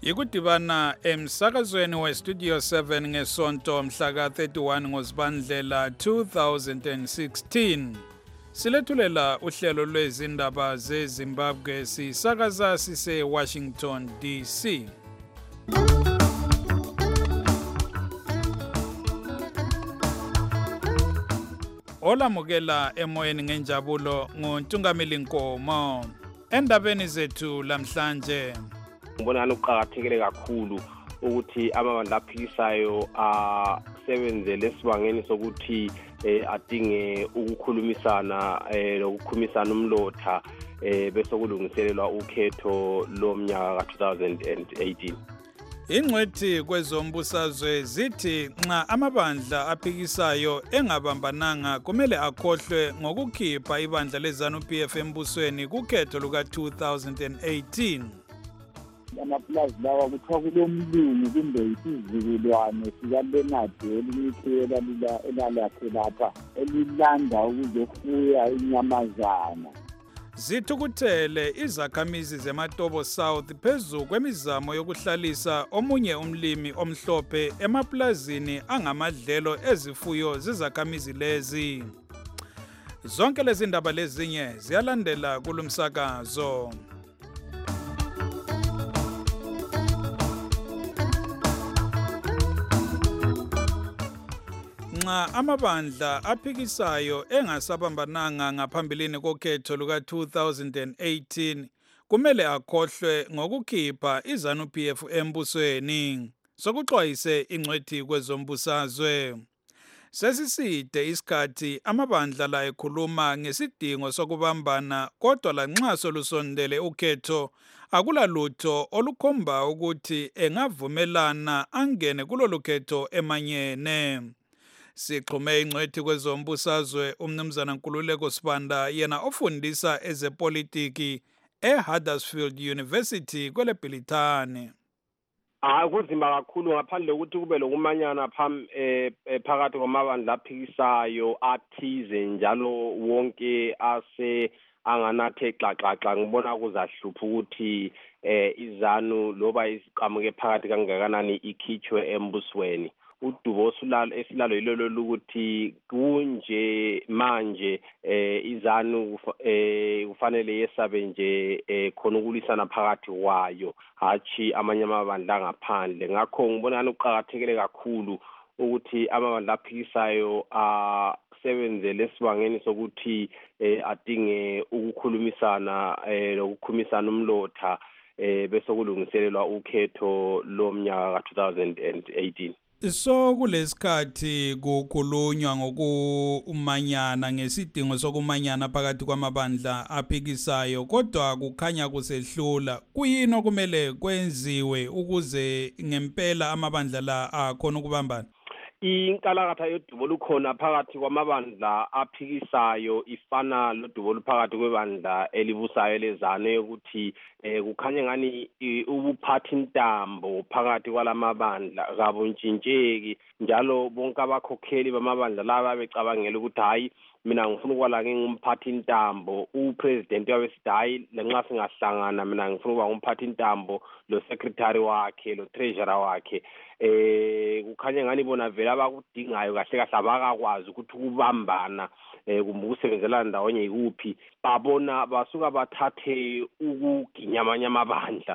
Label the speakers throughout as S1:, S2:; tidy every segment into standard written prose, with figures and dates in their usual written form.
S1: Ikudibana emsakazweni weStudio 7 ngesonto mhla ka-31 ngoZibandlela 2016. Silethulela uhlelo lwezindaba zeZimbabwe sisakaza sise-Washington DC. Olamukela emoyeni ngenjabulo nguNtungamili Nkomo. Endabeni zethu lamhlanje
S2: ngibona ukuqhakathekile kakhulu ukuthi amabandla aphikisayo asebenze lesibangeni sokuthi adinge ukukhulumisana lokukhumisana umlotha bese kulungiselelwa ukhetho lomnyaka ka-2018.
S1: ingcwethi kwezombusazwe zithi nxa amabandla aphikisayo engabambananga kumele akhohlwe ngokukhipha ibandla leZANU-PF embusweni kukhetho luka-2018.
S3: Amapulazi lawa kuthiwa kulomlungu kumbe isizukulwane sikaLeonard elimithela elalakhe lapha elilanda ukuzofuya inyamazana.
S1: Zithukuthele izakhamizi zeMatobo South phezu kwemizamo yokuhlalisa omunye umlimi omhlophe emaplazini angamadlelo ezifuyo zizakhamizi lezi. Zonke lezi ndaba lezinye ziyalandela kulumsakazo. Nxa amabandla aphikisayo engasabambananga ngaphambilini kokhetho luka-2018 kumele akhohlwe ngokukhipha iZANU-PF embusweni. Sokuxwayise ingcwethi kwezombusazwe. Sesiside isikhathi amabandla la ekhuluma ngesidingo sokubambana kodwa lanxa solusondele ukhetho akulalutho olukhomba ukuthi engavumelana angene kulolu khetho emanyene. Sixhume ingcwethi kwezombusazwe umnumzana Nkululeko Sibanda yena ofundisa ezepolitiki eHuddersfield University kweleBhilithane.
S2: Kunzima kakhulu ngaphandle ukuthi kube lokumanyana phakathi kwamabandla aphikisayo athize njalo wonke anganathe xaxaxa. Ngibona kuzahlupha ukuthi iZANU loba isiqhamuke phakathi kangakanani ikhitshwe embusweni. Udubo esilalo yilolo lokuthi kunje manje iZANU kufanele yesabe nje khona ukulisana phakathi wayo hathi amanye amabandla ngaphandle. Ngakho ngibona ukuqhakathekile kakhulu ukuthi amabandla aphikisayo asebenze lesibangeni sokuthi adinge ukukhulumisana lokukhumisana umlotha bese kulungiselelwa ukhetho lomnyaka ka-2018.
S1: So kulesikhathi kukhulunywa ngokumanyana ngesidingo sokumanyana phakathi kwamabandla aphikisayo kodwa kukhanya kusehlula. Kuyini okumele kwenziwe ukuze ngempela amabandla la akhona ukubambana?
S2: Inkalakatha yodubo lukhona phakathi kwamabandla aphikisayo ifana lodubo luphakathi kwebandla elibusayo leZANU ukuthi kukhanye ngani ubuphathi intambo phakathi kwalamabandla kabuntshintsheki njalo bonke abakhokheli bamabandla laba becabangela ukuthi hayi mina ngifuna ukwala ngumphathi intambo. Upresident wabesithi hayi lenxa singahlangana mina ngifuna ukuba ngumphathi intambo lo secretary wakhe lo treasurer wakhe. Kukhanye ngani bona vela abakudingayo kahle kahle abakakwazi ukuthi ukubambana kumbe ukusebenzelana ndawonye yikuphi. Babona basuka bathathe ukuginya amanye amabandla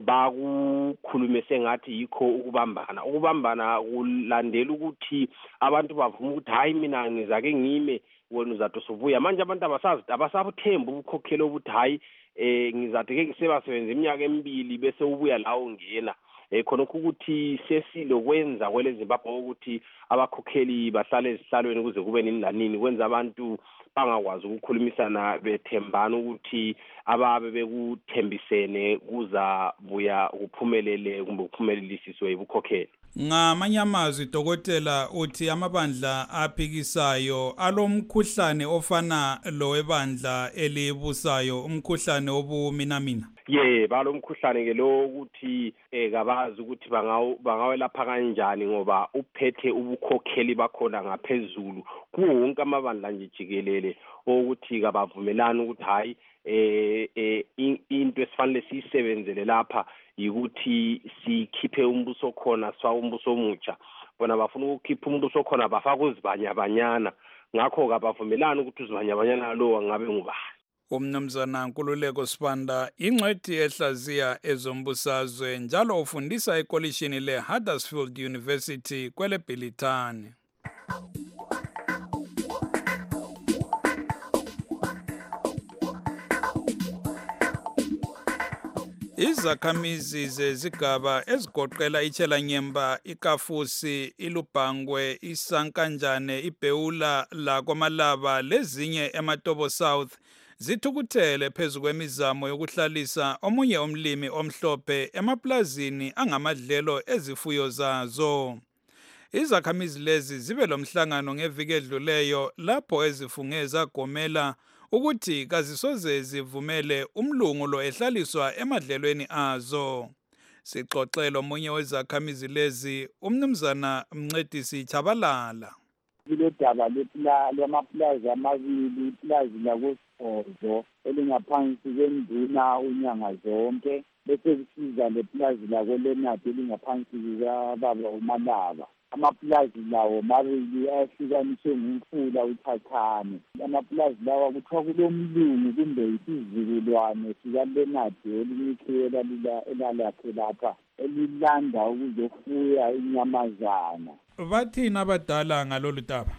S2: bakukhulume sengathi yikho ukubambana. Ukubambana kulandela ukuthi abantu bavuma ukuthi hayi mina ngizake ngime wena uzathi usubuya. Manje abantu abasabuthemba ubukhokheli obuthi hayi ngizathi ke ngisebenza iminyaka emibili bese ubuya la ungena. Khona ukuthi sesilokwenza kwele Zimbabwe ukuthi abakhokheli bahlale ezihlalweni kuze kube nini lanini kwenza abantu bangakwazi ukukhulumisana bethembana ukuthi ababe bekuthembisene kuzabuya kuphumelele kumbe kuphumelelisiswe ibukhokheli.
S1: Ngamanye amazwi dokotela uthi amabandla aphikisayo alomkhuhlane ofana lowebandla elibusayo umkhuhlane obuminamina.
S2: balomkhuhlane ke lo ukuthi kabazi ukuthi bangawelapha kanjani ngoba uphethe ubukhokheli bakhona ngaphezulu kuwo wonke amabandla nje jikelele ukuthi kabavumelani ukuthi hayi into esifanele siyisebenzele lapha yikuthi sikhiphe umbuso khona umbuso omutsha. Bona bafuna ukukhipha umbuso khona bafaka uzibanyabanyana, ngakho kabavumelani ukuthi uzibanyabanyana lo ngabe ngubani.
S1: Umnumzana Nkululeko Sibanda ingcwethi ehlaziya ezombusazwe njalo ufundisa ekolishini le-Huddersfield University kwele Bhilithani. Izakhamizi zezigaba ezigoqela iChelanyemba, iKafusi, iLubhangwe, iSankanjane, iBhewula laKwamalaba lezinye eMatobo South zithukuthele phezu kwemizamo yokuhlalisa omunye umlimi omhlophe emaplazini angamadlelo ezifuyo zazo. Izakhamizi lezi zibe lomhlangano ngeviki edluleyo lapho ezifunge zagomela ukuthi kazisoze zivumele umlungu lo ehlaliswa emadlelweni azo. Sixoxelo omunye wezakhamizi lezi umnumzana Mncedisi Chabalala.
S3: Kulodaba lwamaplazi amabili, iplazi lakoSibhozo elingaphansi kwenduna unyanga zonke, bese kusiza leplazi lakoLeonard elingaphansi kukababa uMalaba. Amaplazi lawo mabili ahlukaniswe ngumfula uThathane. Amaplazi lawa kuthiwa kulomlungu kumbe isizukulwane sikaLeonard elimikhiwe elalakhe lapha elilanda ukuzofuya inyamazana.
S1: Bathini abadala ngalolu daba?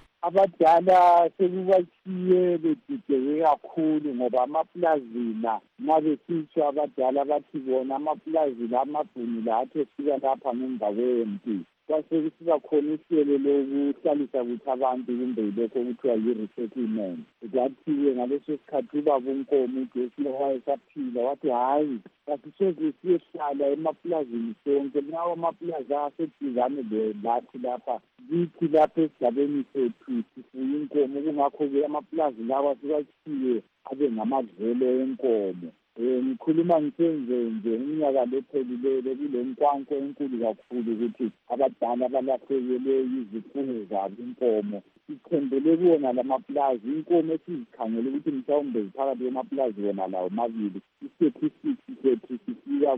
S3: Abadala sekubachiye bedideke kakhulu ngoba amaplazina nxa besitsho abadala bathi bona amaplazina amabhunu la athi efika lapha ngemva kwempi kwasekusiba khona uhlelo lokuhlalisa kuthi abantu kumbe yilokho okuthiwa yi-resettlement. Kwathiwe ngaleso sikhathi ubaba uNkomo uJoseph wayesaphila wathi hayi kasisoze siyehlala emaplazini sonke, lawo amaplazi aseduzane lathi lapha kithi lapha esigabeni sethu sifuye inkomo, kungakho-ke amaplazi lawa siwachiye abe ngamadlelo enkomo. Ngikhuluma nje iminyaka lephelile kule nkwankwe enkulu kakhulu ukuthi abadala balahlekelwe izifuyo zabo inkomo. Sithembele kuwona lamaplazi, inkomo esizikhangele ukuthi mhlawumbe ziphakathi kwamaplazi wona lawo mabili, i-statistics sethu sifika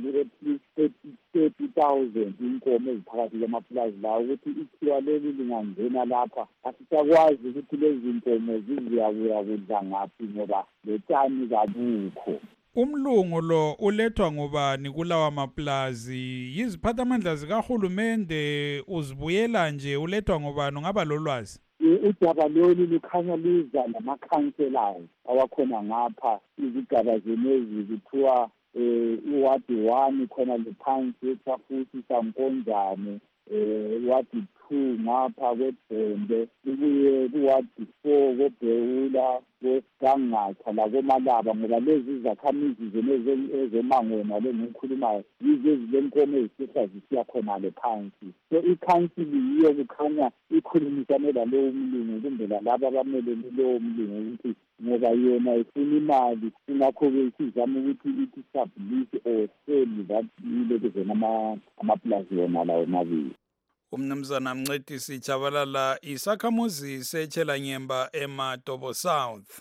S3: ku-30,000 inkomo eziphakathi kwamaplazi lawo, ukuthi ithiwa leli lingangena lapha asisakwazi ukuthi lezi nkomo ziziyabuya kudla ngaphi ngoba lotshani kabukho.
S1: Umlungu lo ulethwa ngubani kulawa maplazi? Yiziphathamandla zikahulumende uzibuyela nje, ulethwa ngubani? Ungaba lolwazi?
S3: Udaba lolu lukhanya luza namakhanselayo awakhona ngapha izigaba zenezi kuthiwa iwadi 1 khona lephansi eThafusi Sankonjane, iwadi 2 ngapha kweBhembe, ibuye kuwadi 4 koBhewula kweSigangatha lakoMalaba, ngoba lezi zakhamizi ezemangweni ale ngikhulumayo yizo ezilenkomo ezisehla zisiya khonale phansi. So ikhansili yiyo kukhanya ikhulumisane lalowo mlungu kumbe lalabo abamelele lowo mlungu ukuthi ngoba yona ifuna imali, ingakho-ke isizama ukuthi i-establish or sell that ilokuzena amaplazi wona lawo mabili.
S1: Umnumzana Mncedisi Chabalala, isakhamuzi seChelanyemba eMatobo South.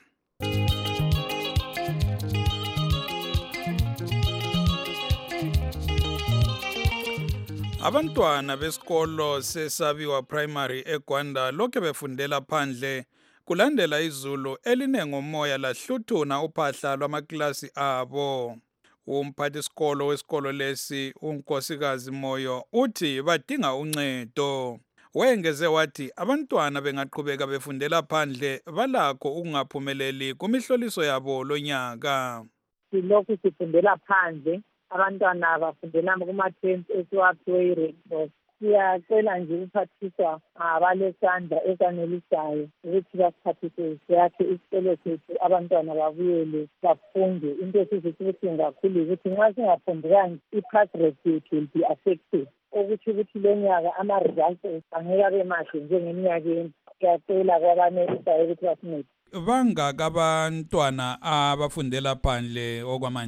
S1: Abantwana besikolo seSabiwa Primary eGwanda lokho befundela phandle kulandela izulu elinengomoya lahluthuna uphahla lwamaklasi abo. Umphathisikolo wesikolo lesi uNkosikazi Moyo uthi badinga uncedo. Wengeze wathi abantwana bengaqhubeka befundela phandle balakho ukungaphumeleli kumihloliso yabo lonyaka.
S4: Silokhu sifundela phandle, abantwana bafundela kuma-camp esiwaphiwe i-Red Cross. Siyacela nje ukuphathiswa abalesandla esanelisayo ukuthi basiphathise siyakhe isikolo sethu, abantwana babuyele bafunde. Into esizithukuthini kakhulu ukuthi nxa singafundekanga i-pass rate yethu will be affected, okuthi ukuthi lo nyaka ama-results angeke abe mahle njengeminyakeni. Siyacela kwabanelisayo ukuthi basincede.
S1: Bangaka abantwana abafundela phandle okwamanje?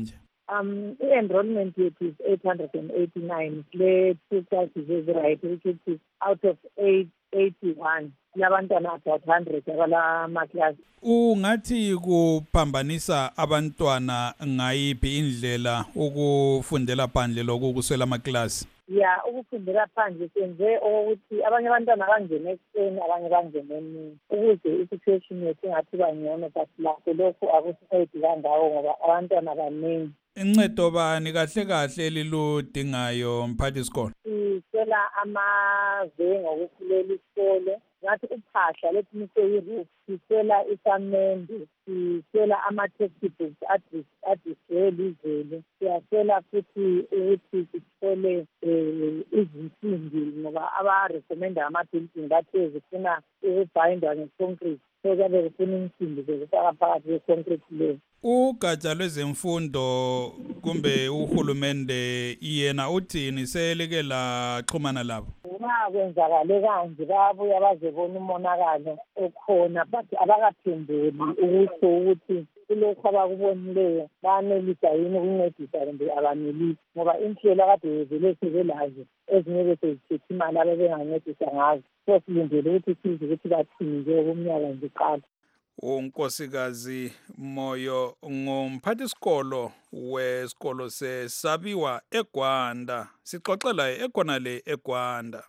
S4: i-enrollment yethu is 889 le-two classes right, which is out of 881 labantwana about 100 abalamakilasi.
S1: Ungathi kuphambanisa abantwana ngayiphi indlela ukufundela phandle lokuswela amaklasi?
S4: Ya, ukufundela phandle senze ukuthi abanye abantwana bangene ekuseni, abanye bangene emini ukuze i-situation yethu ingathi bangcono, but lakho lokhu akusincedi kangawo ngoba abantwana baningi.
S1: Incedo bani kahle kahle eliludingayo mphathisikolo?
S4: Sicela amave ngokufulela isikole, ngathi uphahla lethimise i-roof, sicela isamende, sicela ama-textbooks adiswele izulu, siyacela futhi ukuthi sithole izinsimbi ngoba abarekomenda ama-building bathi zifuna ukubhayindwa nge-concrete, so kuyabe kufuna insimbi zokufaka phakathi kwe-concrete leyo.
S1: Ugatsha lwezemfundo kumbe uhulumende yena uthini selike laxhumana labo?
S4: Uma kwenzakale kanje bayabuya bazebona umonakalo okhona, but abakaphindeli ukusho ukuthi kulokhu abakubonileyo bayanelisa yini ukuncedisa kumbe abanelisi, ngoba inhlelo akade bevele sebelazo ezinye besezithethe imali abebengancedisa ngazo. So silindele ukuthi size ukuthi bathini njengokumnyaka nje qala.
S1: uNkosikazi Moyo ngumphathisikolo wesikolo seSabiwa eGwanda. Sixoxela ekhonale eGwanda.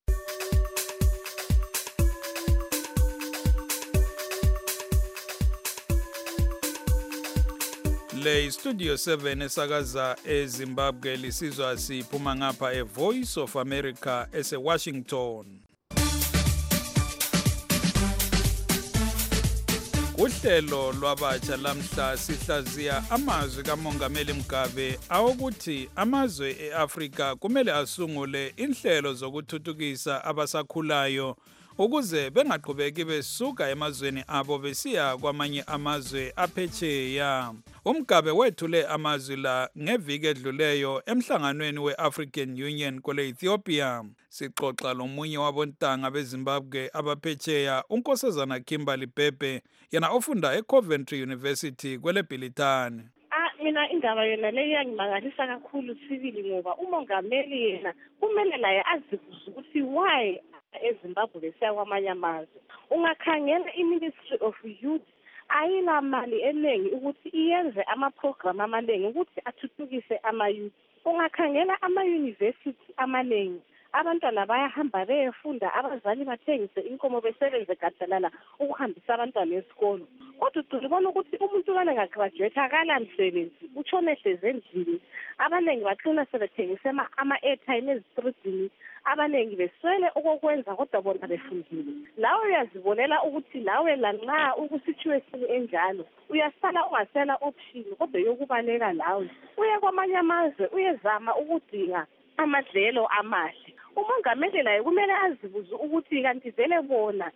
S1: Le Studio 7 esakaza eZimbabwe lisizwa siphuma ngapha eVoice of America eseWashington. Uhlelo lwabatsha lamhla sihlaziya amazwi kaMongameli Mugabe awukuthi amazwe eAfrika kumele asungule inhlelo zokuthuthukisa abasakhulayo ukuze bengaqhubeki besuka emazweni abo besiya kwamanye amazwe aphetsheya. uMugabe wethule amazwi la ngeviki edluleyo emhlanganweni we-African Union kule Ethiopia. Sixoxa lomunye wabontanga beZimbabwe abaphetsheya uNkosazana Kimberly Bhebhe, yena ofunda eCoventry University kwele Bhilitane.
S5: Mina indaba yona le yangimangalisa kakhulu sibili ngoba umongameli yena kumele laye azibuze ukuthi why eZimbabwe besiya kwamanye amazwe. Ungakhangela iMinistry of Youth ayila mali eningi ukuthi iyenze ama-program amaningi ukuthi athuthukise ama-youth. Ungakhangela ama-university amaningi, abantwana bayahamba beyefunda, abazali bathengise inkomo besebenze gadalala ukuhambisa abantwana esikolo. Kodwa ucubona ukuthi umuntu kana ngagraduate akala msebenzi, utshone hleze endlini. Abaningi baxina sebethengise ama-airtime ezitridini, abaningi beswele okokwenza kodwa bona befundile. Lawe uyazibonela ukuthi lawe lanxa ukusituation enjalo uyasala ungasela option kodwa yokubaleka lawe uye kwamanye amazwe uyezama ukudinga amadlelo amahle. Umongameli laye kumele azibuze ukuthi kanti vele bona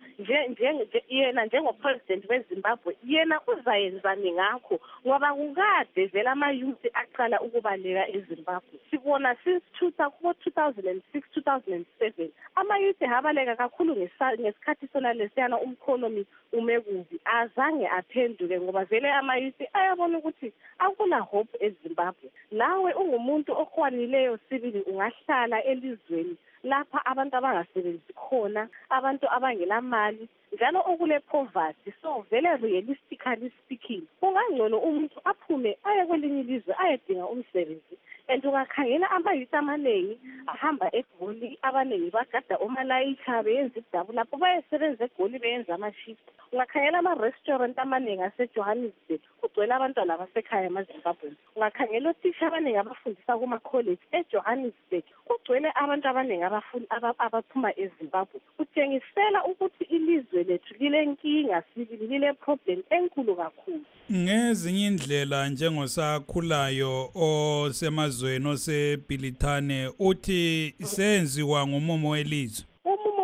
S5: yena njengopresident weZimbabwe yena uzayenzani ngakho, ngoba kukade vele ama-youth aqala ukubaleka eZimbabwe. Sibona since 2006 2007 ama-youth abaleka kakhulu ngesikhathi sona lesiyana umkhonomi umekubi, azange aphenduke ngoba vele ama-youth ayabona ukuthi akula hope eZimbabwe. Lawe ungumuntu okwanileyo sibili ungahlala elizweni lapha abantu abangasebenzi khona, abantu abangelamali njalo okule poverty. So vele realistically speaking kungangcono umuntu aphume aye kwelinye ilizwe ayedinga umsebenzi. And ungakhangela ama-youth amaningi ahamba eGoli, abaningi bagada omalayitha beyenza idabu lapho bayesebenza eGoli beyenza ama-shift. Ungakhangela ama-restaurant amaningi aseJohannesburg kugcwele abantwana abasekhaya emaZimbabwe. Ungakhangela othisha abaningi abafundisa kuma-college eJohannesburg kugcwele abantu abaningi abaphuma eZimbabwe. Kutshengisela ukuthi ilizwe lethu lilenkinga sibili, lile-problem enkulu kakhulu.
S1: Ngezinye indlela njengosakhulayo osemazweni oseBhilitane uthi senziwa ngumumo welizwe.
S5: Umumo welizwe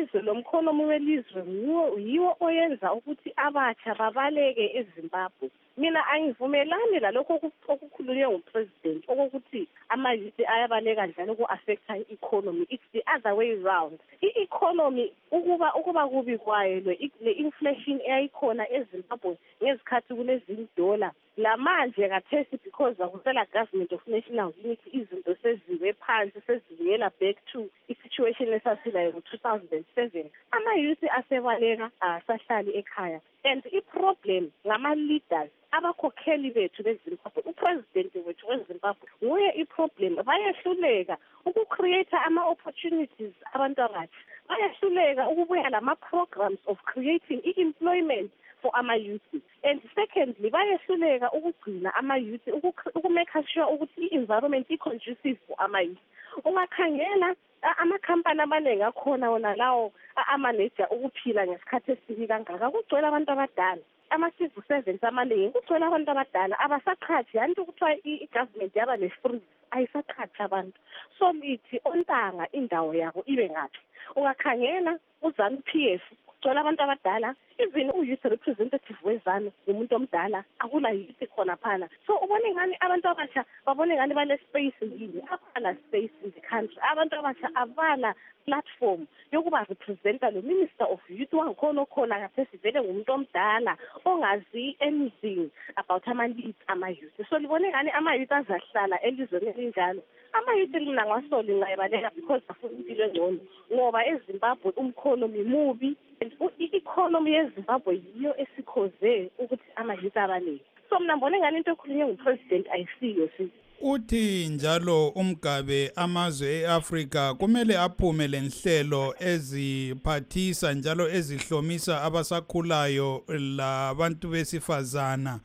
S5: welizwe lomkhonomi welizwe yiwo oyenza ukuthi abatsha babaleke eZimbabwe. Mina angivumelani lalokho okukhulunywe ngupresident okokuthi ama-youth ayabaleka njalo ku-affecta i-economy. It's the other way round. I-economy ukuba kubi kwayo le-inflation eyayikhona eZimbabwe ngezikhathi kulezindollar lamanje kathesi because akusela government of national unity izinto seziwe phansi sezibuyela back to i-situation esasilayo ngo-2007. Ama-youth asebaleka asahlali ekhaya and i-problem ngama-leaders abakhokheli bethu beZimbabwe. Upresident wethu weZimbabwe nguye i-problem. Bayehluleka ukucreate ama-opportunities abantu abatsha, bayehluleka ukubuya lama-programs of creating i-employment for ama-youth. And secondly, bayehluleka ukugcina ama-youth, ukumake sure ukuthi i-environment i-conducive for ama-youth. Ungakhangela amakhampani amaningi akhona wona lawo ama-manager ukuphila ngesikhathi esibi kangaka kugcwele abantu abadala. Ama-civil servants amaningi kugcwele abantu abadala abasaqhathi, yanti ukuthiwa i-government yaba ne-free ayisaqhathi abantu. So lithi ontanga indawo yabo ibe ngaphi. Ungakhangela uZANU-PF kugcwele abantu abadala, even u-youth representative weZANU umuntu omdala, akula youth khona phana. So ubone ngani abantu abasha babone ngani bale-space yini? Abala space in the country. Abantu abasha abala platform yokuba representa lo minister of youth wangikhona khona kathesi vele ngumuntu omdala ongazi anything about ama-leads ama-youth. So libone ngani ama-youth azahlala elizweni elinjalo. Ama-youth mina ngasoli ngayibaleka because afuna impilo engcono ngoba eZimbabwe umkhonomi mubi. I-economy yeZimbabwe yiyo esikhoze ukuthi ama-youth abaleke. So mina ngibone ngani into ekhulunywe ngupresident ayisiyo sisi.
S1: Uthi njalo umgabe amazwe eAfrika kumele aphume lenhlelo eziphathisa njalo ezihlomisa abasakhulayo labantu besifazana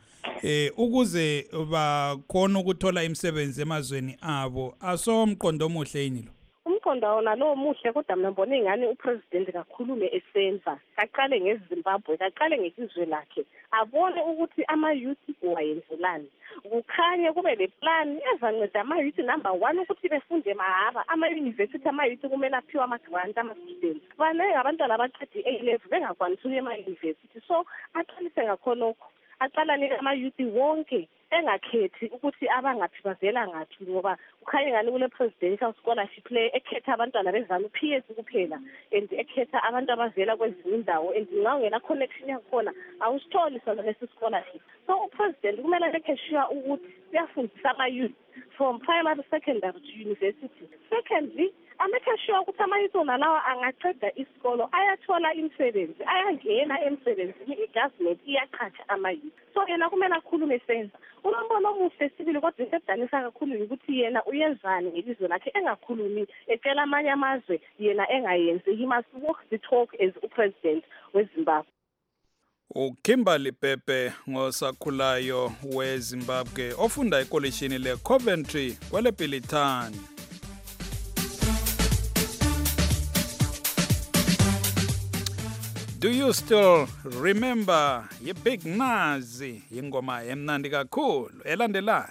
S1: ukuze bakhona ukuthola imisebenzi emazweni abo. Asomqondo omuhle yini lo?
S5: Umqondo wona lo muhle kodwa mina ngibone ngani upresident kakhulume esenza. Kaqale ngeZimbabwe, kaqale ngezizwe lakhe. Abone ukuthi ama-youth wayenzelani. Kukhanye kube le plan ezanceda ama-youth number 1 ukuthi befunde mahara. Ama-university ama-youth kumele aphiwe ama-grant ama-students. Banenge abantwana abaqede i-A-level bengakwanisi ukuya ema-university. So aqalise ngakhonokho. Aqalanike ama-youth wonke engakhethi ukuthi abangaphi bavela ngaphi ngoba ukhanye ngani kule presidential scholarship le ekhetha abantwana beZANU-PF kuphela and ekhetha abantu abavela kwezinye indawo and nxa ungena connection yakhona awusitholi sona lesi scholarship. So upresident kumele make sure ukuthi uyafundisa ama-youth from primary, secondary to university. Secondly, amake sure ukuthi ama-youth nalawa angaqeda isikolo ayathola imisebenzi, ayangena emsebenzini, i-government iyaqhatsha ama-youth. So yena kumele akhulume esenza. Unombono omuhle sibili kodwa into edanisa kakhulu ukuthi yena uyenzani ngelizwe lakhe engakhulumi ecela amanye amazwe yena engayenzi. He must walk the talk as upresident weZimbabwe.
S1: uKimberly Pepe ngosakhulayo weZimbabwe ofunda ekolishini leCoventry kwele Bilitani. Do you still remember ye Big Nazi ingoma emnandi kakhulu elandelayo?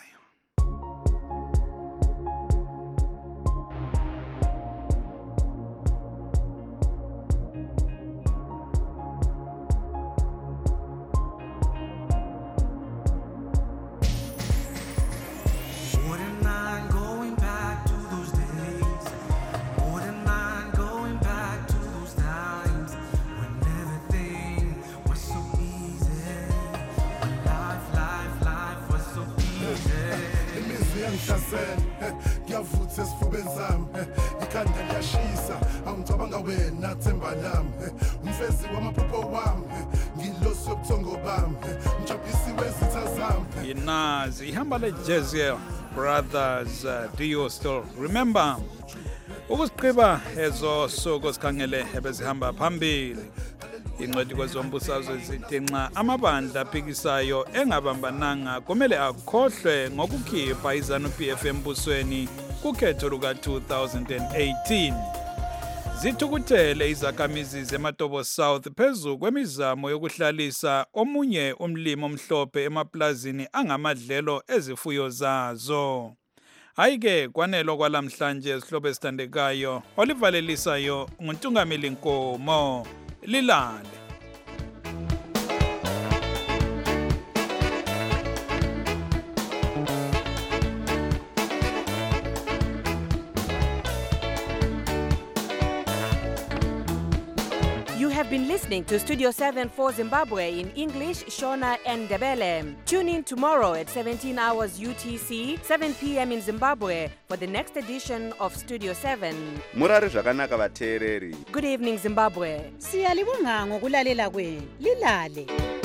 S6: Ngiyavutha esifubeni sami ikhanda liyashisa angicabanga wena themba lami umfezi wamaphupho wami ngilosi yobuthongo bami umjaphisi wezitha zami
S1: Inazi ihamba leJeziel Brothers. Do you still remember? Ukusiqiba ezo soko sikhangele ebezihamba phambili incwadi kwezombusazwe zithi nxa amabandla aphikisayo engabambananga kumele akhohlwe ngokukhipha iZANU-PF embusweni kukhetho luka-2018. Zithukuthele izakhamizi zeMatobo South phezu kwemizamo yokuhlalisa omunye umlimi omhlophe emaplazini angamadlelo ezifuyo zazo. Hayi-ke kwanelo kwalamhlanje sihlobo esithandekayo olivalelisayo nguNtungameli Nkomo. Lilale.
S7: You have been listening to Studio 7 for Zimbabwe in English, Shona and Ndebele. Tune in tomorrow at 17 hours UTC, 7 p.m. in Zimbabwe for the next edition of Studio 7.
S8: Murari zvakanaka vateereri.
S7: Good evening, Zimbabwe.
S9: Siyalibonga ngokulalela kwenu. Lilale.